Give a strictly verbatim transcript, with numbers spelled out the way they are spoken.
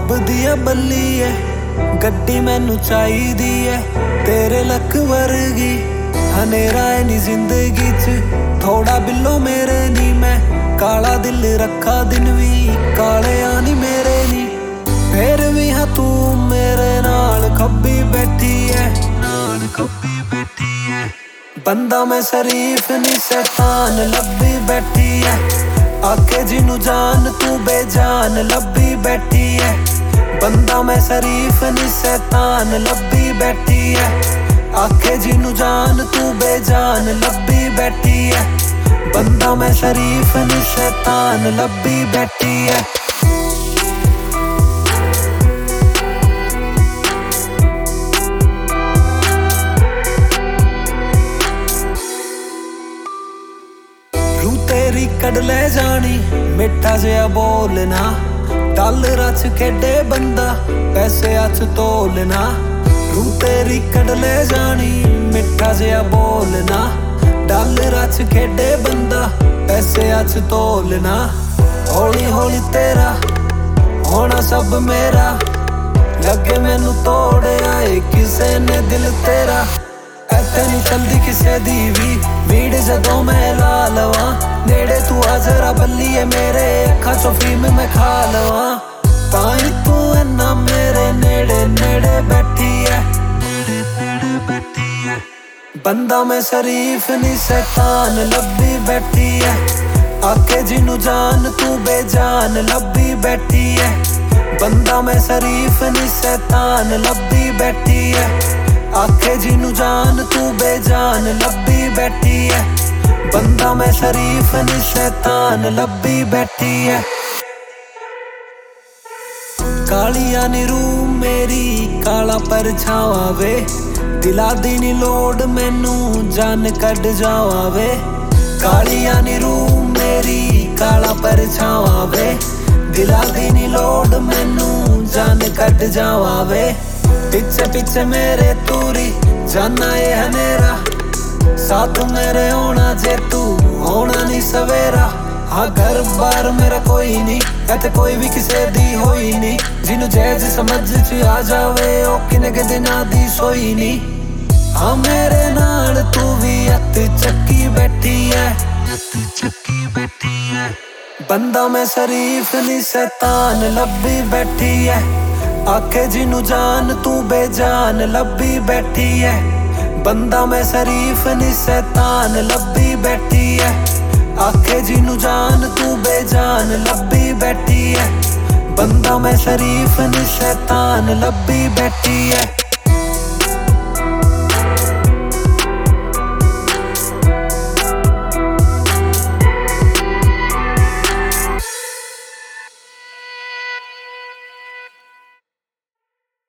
रब दिया बल्ली है, गड्डी मैनू चाहिदी है तेरे लक वर्गी। हनेरा है नी जिंदगी च थोड़ा बिल्लो मेरे नी, मैं काला दिल रखा दिन भी काले आनी मेरे नी। फिर भी हाँ तू मेरे नाल खब्बी बैठी है, नाल खब्बी बैठी है। बंदा मैं शरीफ नी शैतान लब्बी बैठी है, आके जिनू जान तू बेजान लब्बी बैठी है। बंदा मैं शरीफ नी शैतान लब्बी बैठी है, आखे जिनू जान तू बेजान लब्बी बैठी है। बंदा मैं शरीफ नी शैतान लब्बी बैठी है। रू तेरी कड़ ले जानी मिठा जिहा बोलना, डॉलरां च खेडे बंदा पैसे अच तोलना। रू तेरी कड़ ले जानी मिठा जिहा बोलना, डॉलरां च खेडे बंदा पैसे अच तोलना। हौली हौली तेरा होना सब मेरा, लगे मैनू तोड़िया ए किसे ने दिल तेरा। ऐथे नी चलदी किसे दी भी भीड़ जदों मैं ला लवां, नेड़े तू आ जरा बल्लीए मेरे अखां चों फीम मैं खा लवां। ताई तू इन्ना मेरे नेड़े नेड़े बैठी है, नेड़े नेड़े बैठी है। बंदा मैं शरीफ नी शैतान लब्बी बैठी है, आके जिनू जान तू बेजान लब्बी बैठी है। बंदा मैं शरीफ नी शैतान लब्बी बैठी है, आखे जिनू जान तू बेजान लब्बी बैठी है। बंदा मैं शरीफ नी शैतान लब्बी बैठी है। कालिया नी रूह मेरी काला परछावां वे, दिला दी नी लोड़ मैनू जान कड जावां वे। कालिया नी रूह मेरी काला परछावां वे, दिला दी नी लोड़ मैनू जान कड जावां वे। पिछे पिछे मेरे तूरी जाना ये हनेरा, साथ मेरे होना जे तू होना नहीं सवेरा। हाँ घर बार मेरा कोई नहीं, ऐते कोई भी किसे दी होई नहीं। जिनू जैज समझ च आ जावे ओ किने के दिना दी सोई नहीं। हाँ मेरे नाल तू भी अत चक्की बैठी है, अत चक्की बैठी है। बंदा मैं शरीफ नी शैतान लब्बी बैठी है, आखे जिनू जान तू बेजान लब्बी बैठी है। बंदा मैं शरीफ नी शैतान लब्बी बैठी है, आखे जिनू जान तू बेजान लब्बी बैठी है। बंदा मैं शरीफ नी शैतान लब्बी बैठी है।